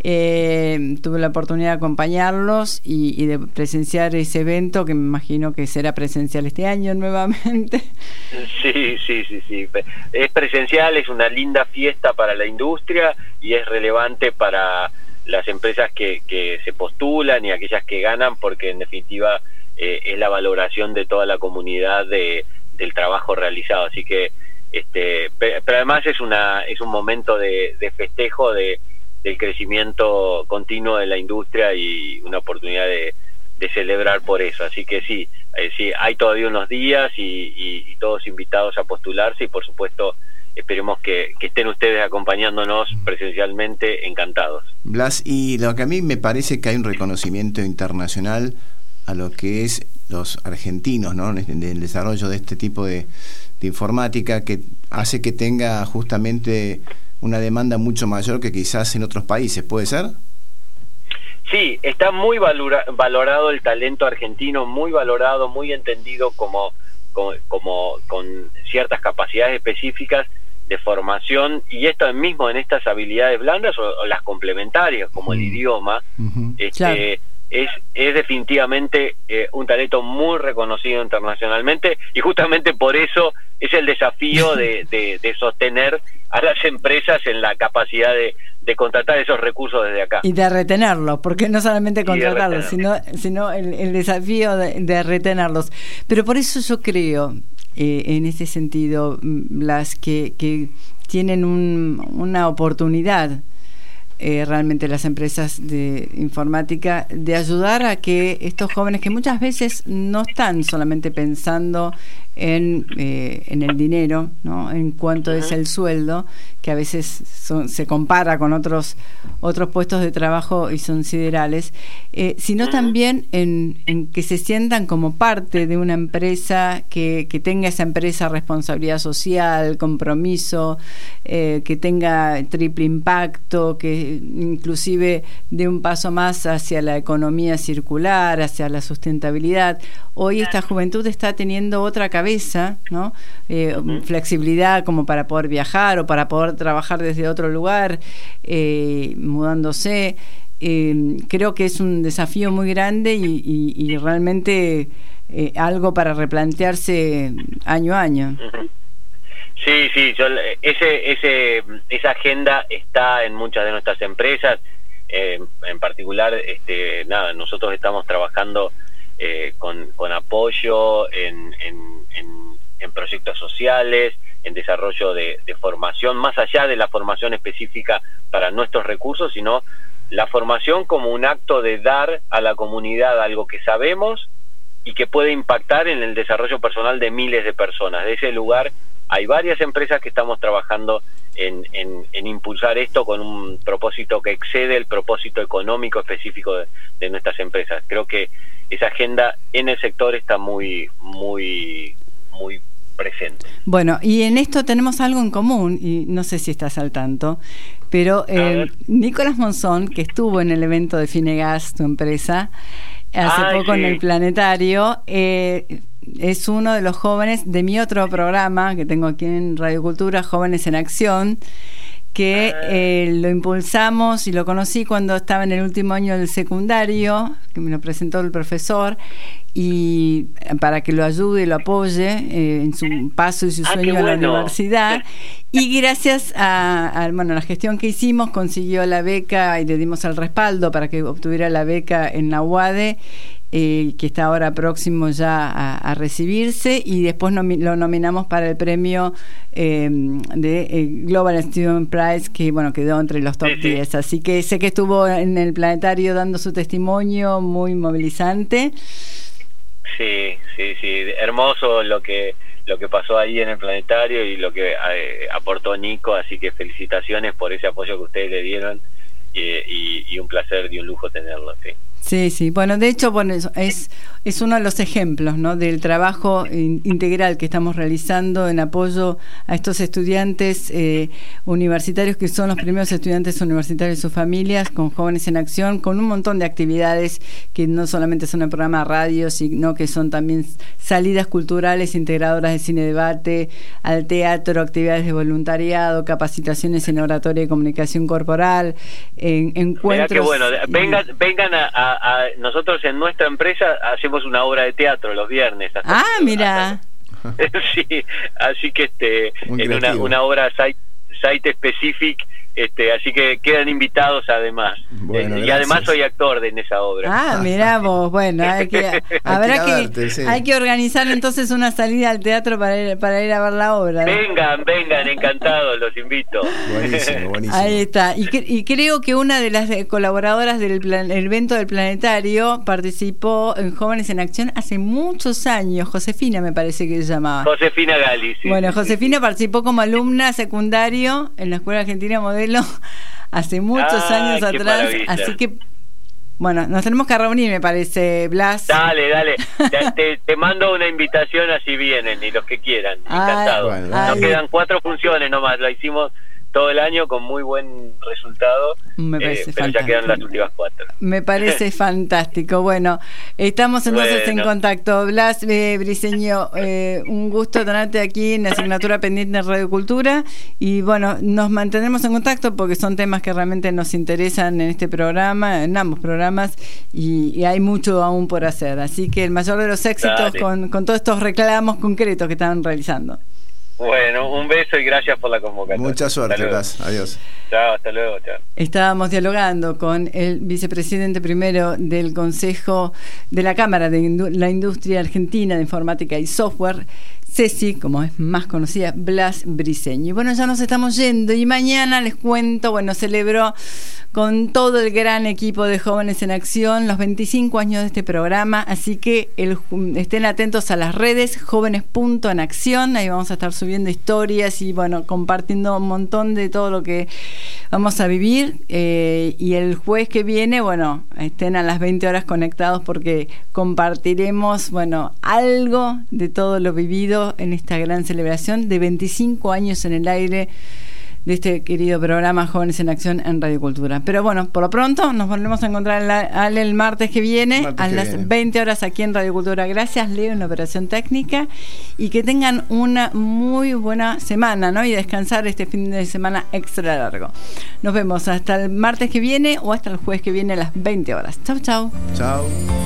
Tuve la oportunidad de acompañarlos y de presenciar ese evento, que me imagino que será presencial este año nuevamente. Sí. Es presencial, es una linda fiesta para la industria y es relevante para las empresas que se postulan y aquellas que ganan, porque en definitiva es la valoración de toda la comunidad del trabajo realizado. Así que pero además es un momento de festejo del crecimiento continuo de la industria y una oportunidad de celebrar por eso. Así que sí, hay todavía unos días y todos invitados a postularse, y por supuesto esperemos que estén ustedes acompañándonos presencialmente, encantados. Blas, y lo que a mí me parece que hay un reconocimiento internacional a lo que es los argentinos, ¿no? En el desarrollo de este tipo de informática, que hace que tenga justamente una demanda mucho mayor que quizás en otros países, ¿puede ser? Sí, está muy valorado el talento argentino, muy valorado, muy entendido como con ciertas capacidades específicas de formación, y esto mismo en estas habilidades blandas o las complementarias, como el idioma. Claro. Es definitivamente un talento muy reconocido internacionalmente, y justamente por eso es el desafío de sostener a las empresas en la capacidad de de contratar esos recursos desde acá. Y de retenerlos, porque no solamente contratarlos, sino el desafío de retenerlos. Pero por eso yo creo, en ese sentido, las que tienen una oportunidad, realmente las empresas de informática, de ayudar a que estos jóvenes que muchas veces no están solamente pensando en el dinero, ¿no? En cuanto es el sueldo, que a veces se compara con otros puestos de trabajo y son siderales, sino también en que se sientan como parte de una empresa, que tenga esa empresa responsabilidad social, compromiso, que tenga triple impacto, que inclusive dé un paso más hacia la economía circular, hacia la sustentabilidad. Hoy esta juventud está teniendo otra cabeza, ¿no? Flexibilidad como para poder viajar o para poder trabajar desde otro lugar, mudándose. Creo que es un desafío muy grande y realmente algo para replantearse año a año. Sí, esa agenda está en muchas de nuestras empresas. En particular, nosotros estamos trabajando con apoyo en proyectos sociales, en desarrollo de formación, más allá de la formación específica para nuestros recursos, sino la formación como un acto de dar a la comunidad algo que sabemos y que puede impactar en el desarrollo personal de miles de personas. De ese lugar hay varias empresas que estamos trabajando en impulsar esto con un propósito que excede el propósito económico específico de nuestras empresas. Creo que esa agenda en el sector está muy, muy, muy presente. Bueno, y en esto tenemos algo en común, y no sé si estás al tanto, pero Nicolás Monzón, que estuvo en el evento de Finegas, tu empresa, hace poco en el Planetario, es uno de los jóvenes de mi otro programa que tengo aquí en Radio Cultura, Jóvenes en Acción, que lo impulsamos y lo conocí cuando estaba en el último año del secundario, que me lo presentó el profesor, y para que lo ayude y lo apoye en su paso y su sueño a la universidad. Y gracias a la gestión que hicimos, consiguió la beca y le dimos el respaldo para que obtuviera la beca en la UADE, que está ahora próximo ya a recibirse, y después lo nominamos para el premio de Global Student Prize, que quedó entre los top 10. Así que sé que estuvo en el Planetario dando su testimonio muy movilizante. Sí, hermoso lo que pasó ahí en el Planetario y lo que aportó Nico, así que felicitaciones por ese apoyo que ustedes le dieron, y un placer y un lujo tenerlo, sí. Sí, bueno, de hecho, es uno de los ejemplos, ¿no?, del trabajo integral que estamos realizando en apoyo a estos estudiantes universitarios, que son los primeros estudiantes universitarios y sus familias, con Jóvenes en Acción, con un montón de actividades que no solamente son el programa de radio, sino que son también salidas culturales integradoras de cine debate, al teatro, actividades de voluntariado, capacitaciones en oratoria y comunicación corporal, encuentros. Mirá que bueno, vengan a nosotros en nuestra empresa hacemos una obra de teatro los viernes. Mira. Sí, así que en una obra site specific, así que quedan invitados además. Bueno, y además soy actor en esa obra. Mirá vos, bueno, hay que organizar entonces una salida al teatro para ir a ver la obra, ¿no? Vengan, encantados, los invito. Buenísimo. Ahí está. Y creo que una de las colaboradoras del evento del Planetario participó en Jóvenes en Acción hace muchos años. Josefina, me parece que se llamaba. Josefina Gali, sí. Bueno, Josefina participó como alumna secundario en la Escuela Argentina Modelo hace muchos años atrás, maravilla. Así que nos tenemos que reunir, me parece, Blas. Dale, te mando una invitación, así vienen, y los que quieran, encantado. Nos quedan 4 funciones nomás, la hicimos todo el año con muy buen resultado, pero ya quedan las últimas 4. Me parece fantástico. Bueno, estamos entonces en contacto. Blas Briceño, un gusto tenerte aquí en la asignatura pendiente de Radio Cultura, y nos mantendremos en contacto porque son temas que realmente nos interesan en este programa, en ambos programas, y hay mucho aún por hacer, así que el mayor de los éxitos con todos estos reclamos concretos que están realizando. Bueno, un beso y gracias por la convocatoria. Mucha suerte, Blas. Adiós. Chao, hasta luego, chao. Estábamos dialogando con el vicepresidente primero del Consejo de la Cámara de la Industria Argentina de Informática y Software, Ceci, como es más conocida, Blas Briceño. Y bueno, ya nos estamos yendo y mañana les cuento, celebró con todo el gran equipo de Jóvenes en Acción los 25 años de este programa, así que estén atentos a las redes jóvenes.enacción, ahí vamos a estar subiendo historias y compartiendo un montón de todo lo que vamos a vivir, y el jueves que viene, estén a las 20 horas conectados porque compartiremos, algo de todo lo vivido en esta gran celebración de 25 años en el aire de este querido programa Jóvenes en Acción en Radio Cultura. Pero por lo pronto nos volvemos a encontrar el martes que viene a las 20 horas aquí en Radio Cultura. Gracias, Leo, en la operación técnica, y que tengan una muy buena semana, ¿no? Y descansar este fin de semana extra largo. Nos vemos hasta el martes que viene o hasta el jueves que viene a las 20 horas. Chau, chau. Chau.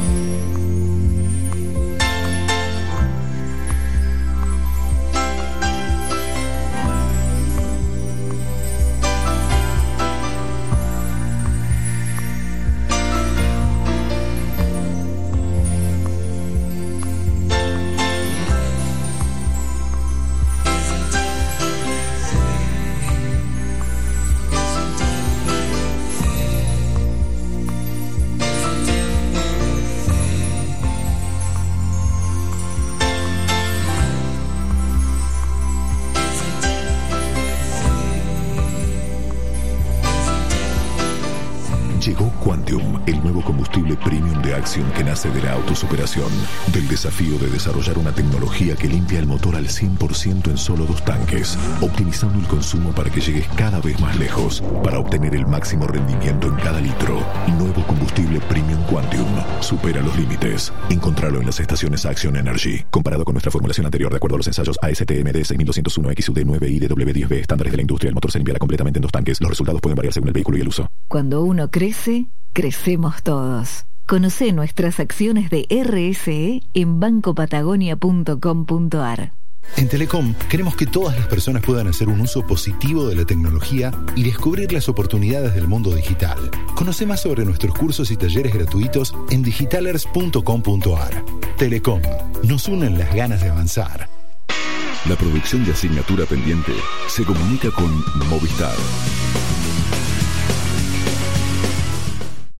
Llegó Quantium, el nuevo combustible premium de Axion que nace de la autosuperación, del desafío de desarrollar una tecnología que limpia el motor al 100% en solo 2 tanques, optimizando el consumo para que llegues cada vez más lejos, para obtener el máximo rendimiento en cada litro. Nuevo combustible premium Quantium, supera los límites. Encontralo en las estaciones Axion Energy. Comparado con nuestra formulación anterior, de acuerdo a los ensayos ASTM D6201 XUD 9IDW10B, estándares de la industria, el motor se limpiará completamente en 2 tanques. Los resultados pueden variar según el vehículo y el uso. Cuando uno crece, crecemos todos. Conoce nuestras acciones de RSE en bancopatagonia.com.ar. En Telecom queremos que todas las personas puedan hacer un uso positivo de la tecnología y descubrir las oportunidades del mundo digital. Conoce más sobre nuestros cursos y talleres gratuitos en digitalers.com.ar. Telecom, nos unen las ganas de avanzar. La producción de Asignatura Pendiente se comunica con Movistar.